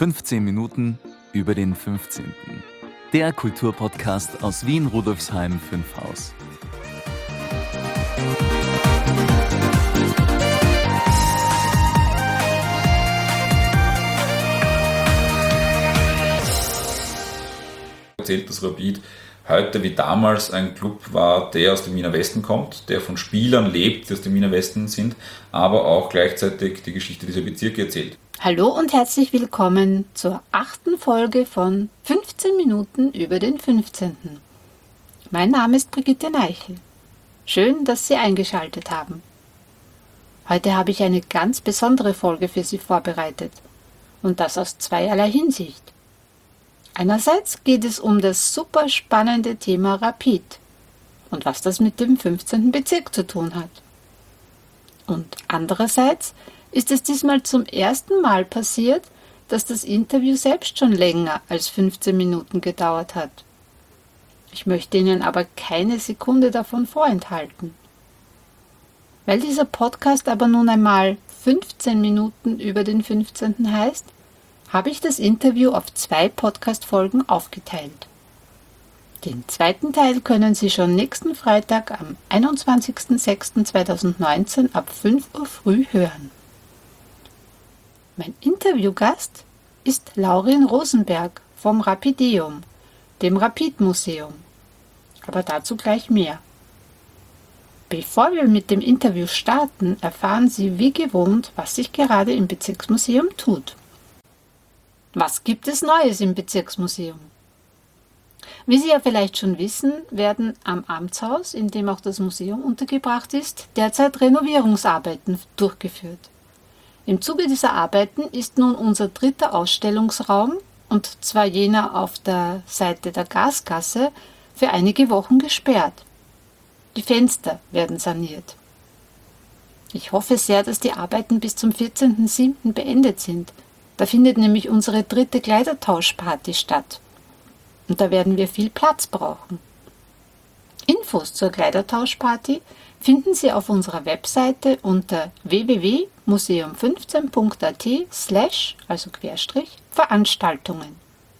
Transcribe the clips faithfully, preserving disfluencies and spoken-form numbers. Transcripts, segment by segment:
fünfzehn Minuten über den fünfzehnten. Der Kulturpodcast aus Wien Rudolfsheim fünf Haus. Erzählt, dass Rapid heute wie damals ein Club war, der aus dem Wiener Westen kommt, der von Spielern lebt, die aus dem Wiener Westen sind, aber auch gleichzeitig die Geschichte dieser Bezirke erzählt. Hallo und herzlich willkommen zur achten Folge von fünfzehn Minuten über den fünfzehnten. Mein Name ist Brigitte Neichel. Schön, dass Sie eingeschaltet haben. Heute habe ich eine ganz besondere Folge für Sie vorbereitet und das aus zweierlei Hinsicht. Einerseits geht es um das super spannende Thema Rapid und was das mit dem fünfzehnten Bezirk zu tun hat. Und andererseits ist es diesmal zum ersten Mal passiert, dass das Interview selbst schon länger als fünfzehn Minuten gedauert hat. Ich möchte Ihnen aber keine Sekunde davon vorenthalten. Weil dieser Podcast aber nun einmal fünfzehn Minuten über den fünfzehnten heißt, habe ich das Interview auf zwei Podcast-Folgen aufgeteilt. Den zweiten Teil können Sie schon nächsten Freitag am einundzwanzigsten sechsten zweitausendneunzehn ab fünf Uhr früh hören. Mein Interviewgast ist Laurin Rosenberg vom Rapideum, dem Rapid-Museum. Aber dazu gleich mehr. Bevor wir mit dem Interview starten, erfahren Sie wie gewohnt, was sich gerade im Bezirksmuseum tut. Was gibt es Neues im Bezirksmuseum? Wie Sie ja vielleicht schon wissen, werden am Amtshaus, in dem auch das Museum untergebracht ist, derzeit Renovierungsarbeiten durchgeführt. Im Zuge dieser Arbeiten ist nun unser dritter Ausstellungsraum, und zwar jener auf der Seite der Gasgasse, für einige Wochen gesperrt. Die Fenster werden saniert. Ich hoffe sehr, dass die Arbeiten bis zum vierzehnten siebten beendet sind. Da findet nämlich unsere dritte Kleidertauschparty statt. Und da werden wir viel Platz brauchen. Infos zur Kleidertauschparty finden Sie auf unserer Webseite unter w w w punkt museum fünfzehn punkt a t slash, also Querstrich, Veranstaltungen.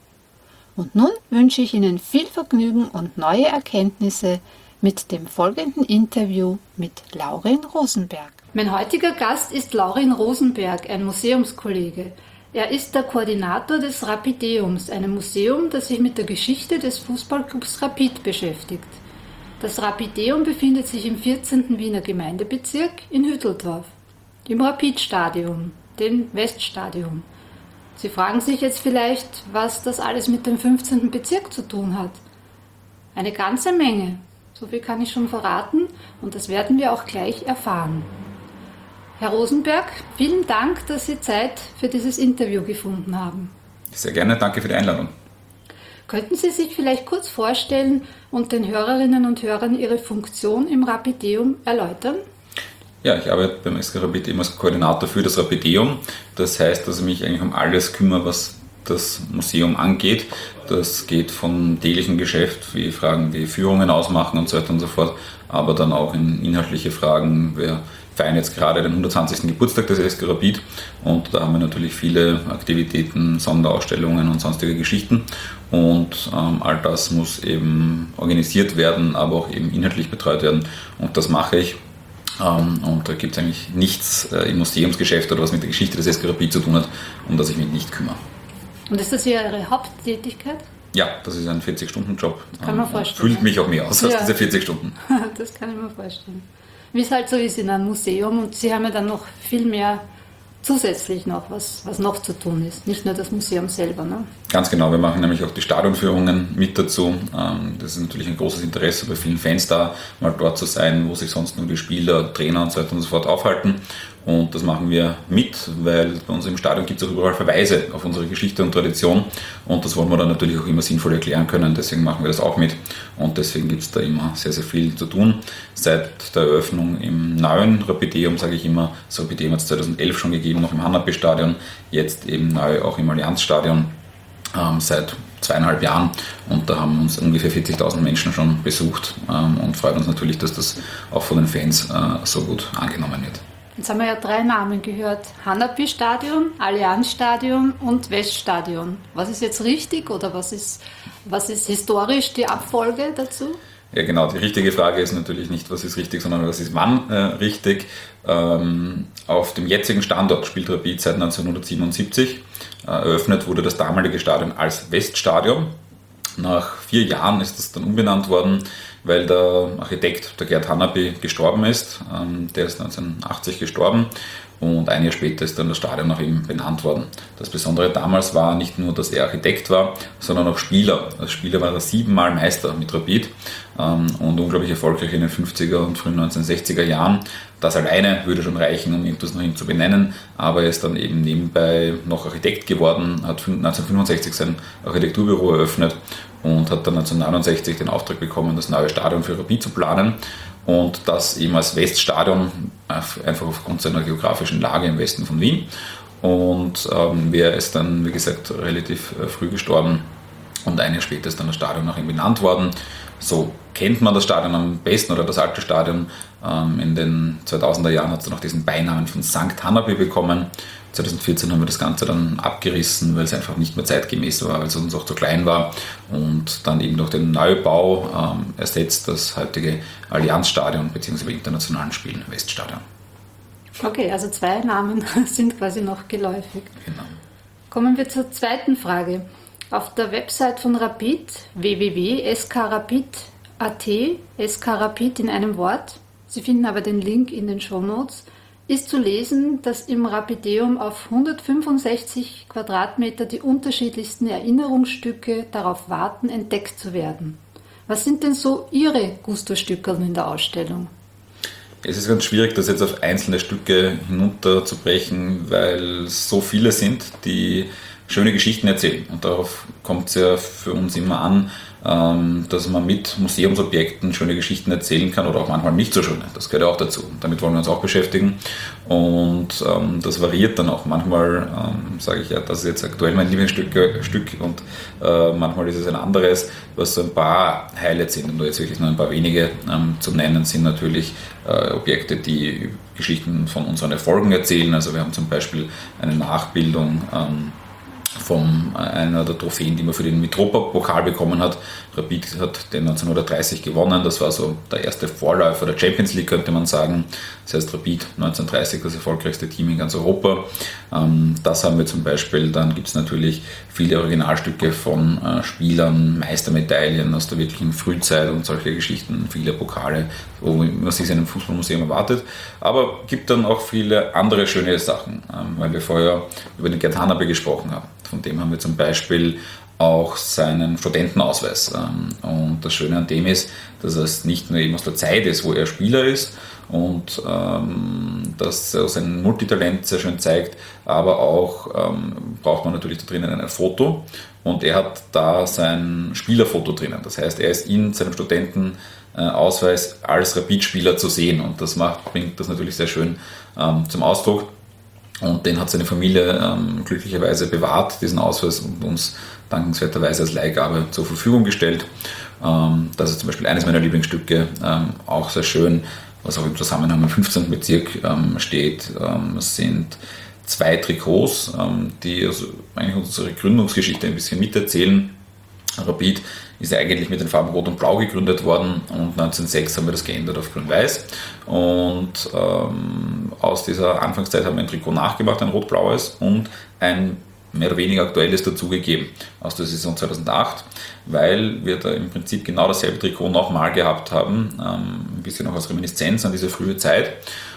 Und nun wünsche ich Ihnen viel Vergnügen und neue Erkenntnisse mit dem folgenden Interview mit Laurin Rosenberg. Mein heutiger Gast ist Laurin Rosenberg, ein Museumskollege. Er ist der Koordinator des Rapideums, einem Museum, das sich mit der Geschichte des Fußballclubs Rapid beschäftigt. Das Rapideum befindet sich im vierzehnten Wiener Gemeindebezirk in Hütteldorf, im Rapidstadion, dem Weststadion. Sie fragen sich jetzt vielleicht, was das alles mit dem fünfzehnten Bezirk zu tun hat. Eine ganze Menge, so viel kann ich schon verraten, und das werden wir auch gleich erfahren. Herr Rosenberg, vielen Dank, dass Sie Zeit für dieses Interview gefunden haben. Sehr gerne, danke für die Einladung. Könnten Sie sich vielleicht kurz vorstellen und den Hörerinnen und Hörern Ihre Funktion im Rapideum erläutern? Ja, ich arbeite beim S K Rapid eben als Koordinator für das Rapideum. Das heißt, dass ich mich eigentlich um alles kümmere, was das Museum angeht. Das geht vom täglichen Geschäft, wie Fragen wie Führungen ausmachen und so weiter und so fort, aber dann auch in inhaltliche Fragen. Wir feiern jetzt gerade den hundertzwanzigsten Geburtstag des S K Rapid und da haben wir natürlich viele Aktivitäten, Sonderausstellungen und sonstige Geschichten und ähm, all das muss eben organisiert werden, aber auch eben inhaltlich betreut werden und das mache ich. Ähm, und da gibt es eigentlich nichts äh, im Museumsgeschäft oder was mit der Geschichte des S K Rapid zu tun hat, um das ich mich nicht kümmere. Und ist das Ihre Haupttätigkeit? Ja, das ist ein vierzig-Stunden-Job. Kann man vorstellen. Füllt mich auch mehr aus als ja. diese vierzig Stunden. Das kann ich mir vorstellen. Wie es halt so ist in einem Museum, und Sie haben ja dann noch viel mehr zusätzlich noch, was, was noch zu tun ist. Nicht nur das Museum selber. Ne? Ganz genau, wir machen nämlich auch die Stadionführungen mit dazu. Das ist natürlich ein großes Interesse bei vielen Fans da, mal dort zu sein, wo sich sonst nur die Spieler, Trainer und so weiter und so fort aufhalten. Und das machen wir mit, weil bei uns im Stadion gibt es auch überall Verweise auf unsere Geschichte und Tradition. Und das wollen wir dann natürlich auch immer sinnvoll erklären können. Deswegen machen wir das auch mit. Und deswegen gibt es da immer sehr, sehr viel zu tun. Seit der Eröffnung im neuen Rapideum, sage ich immer, das Rapideum hat es zweitausendelf schon gegeben, noch im Hanapi-Stadion, jetzt eben neu auch im Allianz-Stadion ähm, seit zweieinhalb Jahren. Und da haben uns ungefähr vierzigtausend Menschen schon besucht ähm, und freut uns natürlich, dass das auch von den Fans äh, so gut angenommen wird. Jetzt haben wir ja drei Namen gehört. Hanapi-Stadion, Allianz-Stadion und Weststadion. Was ist jetzt richtig oder was ist, was ist historisch die Abfolge dazu? Ja genau, die richtige Frage ist natürlich nicht, was ist richtig, sondern was ist wann äh, richtig. Ähm, auf dem jetzigen Standort spielt Rapid seit neunzehnhundertsiebenundsiebzig. Äh, eröffnet wurde das damalige Stadion als Weststadion. Nach vier Jahren ist das dann umbenannt worden, weil der Architekt, der Gerd Hanapi, gestorben ist. Ähm, der ist neunzehnhundertachtzig gestorben und ein Jahr später ist dann das Stadion nach ihm benannt worden. Das Besondere damals war nicht nur, dass er Architekt war, sondern auch Spieler. Als Spieler war er siebenmal Meister mit Rapid ähm, und unglaublich erfolgreich in den fünfziger und frühen neunzehnhundertsechziger Jahren. Das alleine würde schon reichen, um etwas nach ihm zu benennen, aber er ist dann eben nebenbei noch Architekt geworden, hat neunzehnhundertfünfundsechzig sein Architekturbüro eröffnet und hat dann neunzehnhundertneunundsechzig den Auftrag bekommen, das neue Stadion für Rapid zu planen und das eben als Weststadion, einfach aufgrund seiner geografischen Lage im Westen von Wien. Und ähm, er ist dann, wie gesagt, relativ äh, früh gestorben und ein Jahr später ist dann das Stadion nach ihm benannt worden. So kennt man das Stadion am besten oder das alte Stadion. Ähm, in den zweitausender Jahren hat es dann auch diesen Beinamen von Sankt Hanapi bekommen. zweitausendvierzehn haben wir das Ganze dann abgerissen, weil es einfach nicht mehr zeitgemäß war, weil es uns auch zu klein war und dann eben durch den Neubau ähm, ersetzt das heutige Allianzstadion bzw. bei internationalen Spielen Weststadion. Okay, also zwei Namen sind quasi noch geläufig. Genau. Kommen wir zur zweiten Frage. Auf der Website von Rapid, w w w punkt s k rapid punkt a t, S K Rapid in einem Wort, Sie finden aber den Link in den Shownotes, ist zu lesen, dass im Rapideum auf hundertfünfundsechzig Quadratmeter die unterschiedlichsten Erinnerungsstücke darauf warten, entdeckt zu werden. Was sind denn so Ihre Gusto-Stücke in der Ausstellung? Es ist ganz schwierig, das jetzt auf einzelne Stücke hinunterzubrechen, weil es so viele sind, die schöne Geschichten erzählen. Und darauf kommt es ja für uns immer an, dass man mit Museumsobjekten schöne Geschichten erzählen kann oder auch manchmal nicht so schöne. Das gehört ja auch dazu. Damit wollen wir uns auch beschäftigen. Und ähm, das variiert dann auch. Manchmal ähm, sage ich ja, das ist jetzt aktuell mein Lieblingsstück Stück und äh, manchmal ist es ein anderes, was so ein paar Highlights sind. Und nur jetzt wirklich nur ein paar wenige ähm, zu nennen, sind natürlich äh, Objekte, die Geschichten von unseren Erfolgen erzählen. Also wir haben zum Beispiel eine Nachbildung ähm, von einer der Trophäen, die man für den Mitropa-Pokal bekommen hat. Rapid hat den neunzehnhundertdreißig gewonnen, das war so der erste Vorläufer der Champions League, könnte man sagen. Das heißt Rapid neunzehnhundertdreißig das erfolgreichste Team in ganz Europa. Das haben wir zum Beispiel, dann gibt es natürlich viele Originalstücke von Spielern, Meistermedaillen aus der wirklichen Frühzeit und solche Geschichten, viele Pokale, wo man sich in einem Fußballmuseum erwartet. Aber es gibt dann auch viele andere schöne Sachen, weil wir vorher über den Gerd Hanapi gesprochen haben. Von dem haben wir zum Beispiel auch seinen Studentenausweis. Und das Schöne an dem ist, dass es nicht nur eben aus der Zeit ist, wo er Spieler ist und ähm, dass er sein Multitalent sehr schön zeigt, aber auch ähm, braucht man natürlich da drinnen ein Foto und er hat da sein Spielerfoto drinnen. Das heißt, er ist in seinem Studentenausweis als Rapid-Spieler zu sehen und das macht, bringt das natürlich sehr schön ähm, zum Ausdruck. Und den hat seine Familie ähm, glücklicherweise bewahrt, diesen Ausweis, und uns dankenswerterweise als Leihgabe zur Verfügung gestellt. Ähm, das ist zum Beispiel eines meiner Lieblingsstücke, ähm, auch sehr schön, was auch im Zusammenhang im fünfzehnten Bezirk ähm, steht. Ähm, es sind zwei Trikots, ähm, die also eigentlich unsere Gründungsgeschichte ein bisschen miterzählen. Rapid ist eigentlich mit den Farben Rot und Blau gegründet worden und neunzehnhundertsechs haben wir das geändert auf Grün-Weiß und ähm, aus dieser Anfangszeit haben wir ein Trikot nachgemacht, ein rot-blaues und ein mehr oder weniger aktuelles dazugegeben aus der Saison zweitausendacht, weil wir da im Prinzip genau dasselbe Trikot nochmal gehabt haben, ähm, ein bisschen noch als Reminiszenz an diese frühe Zeit.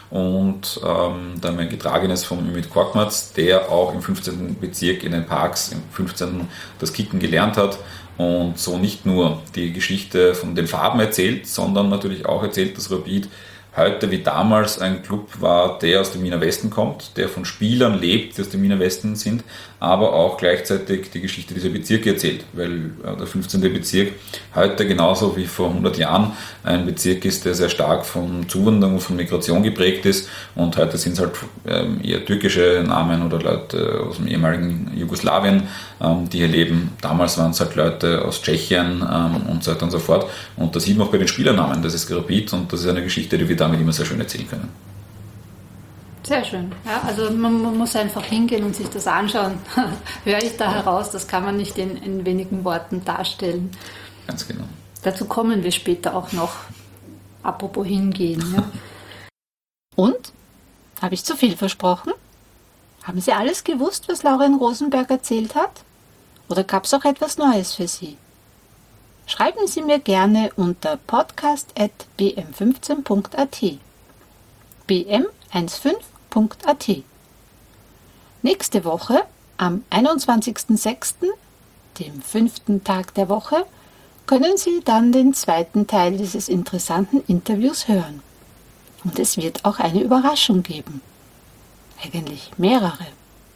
Und ähm, da haben wir ein getragenes von Ümit Korkmaz, der auch im fünfzehnten Bezirk in den Parks im fünfzehnten das Kicken gelernt hat und so nicht nur die Geschichte von den Farben erzählt, sondern natürlich auch erzählt, dass Rapid heute wie damals ein Club war, der aus dem Wiener Westen kommt, der von Spielern lebt, die aus dem Wiener Westen sind, aber auch gleichzeitig die Geschichte dieser Bezirke erzählt, weil der fünfzehnte Bezirk heute genauso wie vor hundert Jahren ein Bezirk ist, der sehr stark von Zuwanderung und von Migration geprägt ist und heute sind es halt eher türkische Namen oder Leute aus dem ehemaligen Jugoslawien, die hier leben. Damals waren es halt Leute aus Tschechien und so weiter und so fort und das sieht man auch bei den Spielernamen, das ist Rapid und das ist eine Geschichte, die wir damit immer sehr schön erzählen können. Sehr schön. Ja, also man, man muss einfach hingehen und sich das anschauen. Höre ich da heraus, das kann man nicht in, in wenigen Worten darstellen. Ganz genau. Dazu kommen wir später auch noch. Apropos hingehen. Ja. Und? Habe ich zu viel versprochen? Haben Sie alles gewusst, was Lauren Rosenberg erzählt hat? Oder gab es auch etwas Neues für Sie? Schreiben Sie mir gerne unter podcast at b m fünfzehn punkt a t. b m fünfzehn punkt a t. Nächste Woche, am einundzwanzigsten sechsten, dem fünften Tag der Woche, können Sie dann den zweiten Teil dieses interessanten Interviews hören. Und es wird auch eine Überraschung geben. Eigentlich mehrere.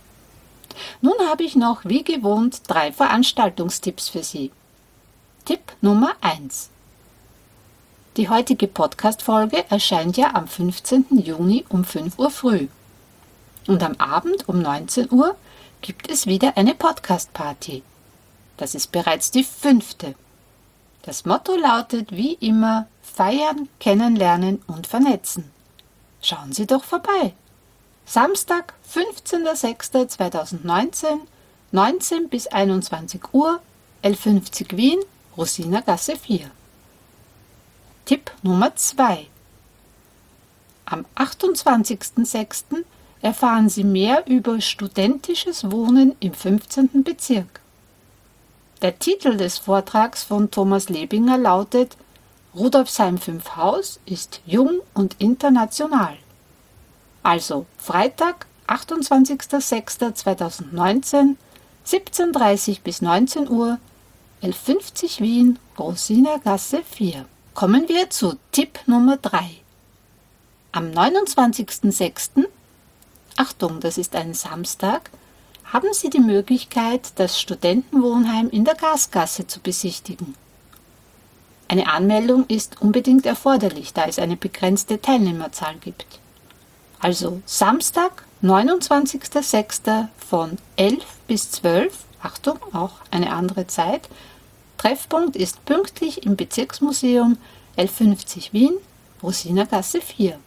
Nun habe ich noch, wie gewohnt, drei Veranstaltungstipps für Sie. Tipp Nummer eins. Die heutige Podcast-Folge erscheint ja am fünfzehnten Juni um fünf Uhr früh. Und am Abend um neunzehn Uhr gibt es wieder eine Podcast-Party. Das ist bereits die fünfte. Das Motto lautet wie immer: Feiern, Kennenlernen und Vernetzen. Schauen Sie doch vorbei. Samstag, fünfzehnten sechsten zweitausendneunzehn, neunzehn bis einundzwanzig Uhr, L fünfzig Wien, Rosinergasse vier. Tipp Nummer zwei. Am achtundzwanzigsten sechsten erfahren Sie mehr über studentisches Wohnen im fünfzehnten Bezirk. Der Titel des Vortrags von Thomas Lebinger lautet: Rudolfsheim fünf Haus ist jung und international. Also Freitag, achtundzwanzigsten sechsten zweitausendneunzehn, siebzehn Uhr dreißig bis neunzehn Uhr, L fünfzig Wien, Rosinergasse vier. Kommen wir zu Tipp Nummer drei. Am neunundzwanzigsten sechsten, Achtung, das ist ein Samstag, haben Sie die Möglichkeit, das Studentenwohnheim in der Gasgasse zu besichtigen. Eine Anmeldung ist unbedingt erforderlich, da es eine begrenzte Teilnehmerzahl gibt. Also Samstag, neunundzwanzigsten sechsten von elf bis zwölf, Achtung, auch eine andere Zeit. Treffpunkt ist pünktlich im Bezirksmuseum L fünfzig Wien, Rosinergasse vier.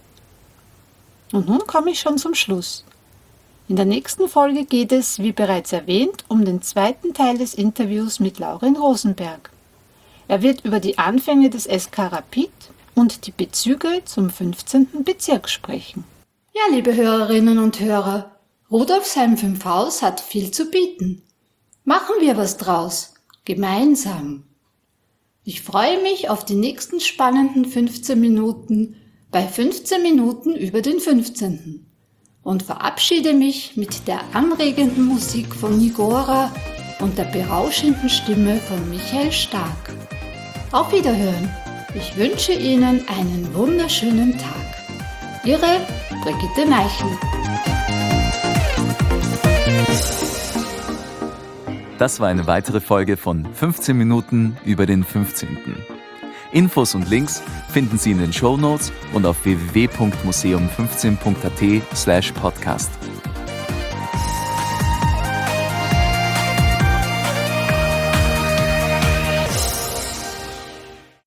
Und nun komme ich schon zum Schluss. In der nächsten Folge geht es, wie bereits erwähnt, um den zweiten Teil des Interviews mit Lauren Rosenberg. Er wird über die Anfänge des S K Rapid und die Bezüge zum fünfzehnten Bezirk sprechen. Ja, liebe Hörerinnen und Hörer, Rudolfsheim fünf Haus hat viel zu bieten. Machen wir was draus, gemeinsam. Ich freue mich auf die nächsten spannenden fünfzehn Minuten bei fünfzehn Minuten über den fünfzehnten und verabschiede mich mit der anregenden Musik von Nigora und der berauschenden Stimme von Michael Stark. Auf Wiederhören. Ich wünsche Ihnen einen wunderschönen Tag. Ihre Brigitte Neichel. Das war eine weitere Folge von fünfzehn Minuten über den fünfzehnten. Infos und Links finden Sie in den Shownotes und auf w w w punkt museum fünfzehn punkt a t slash podcast.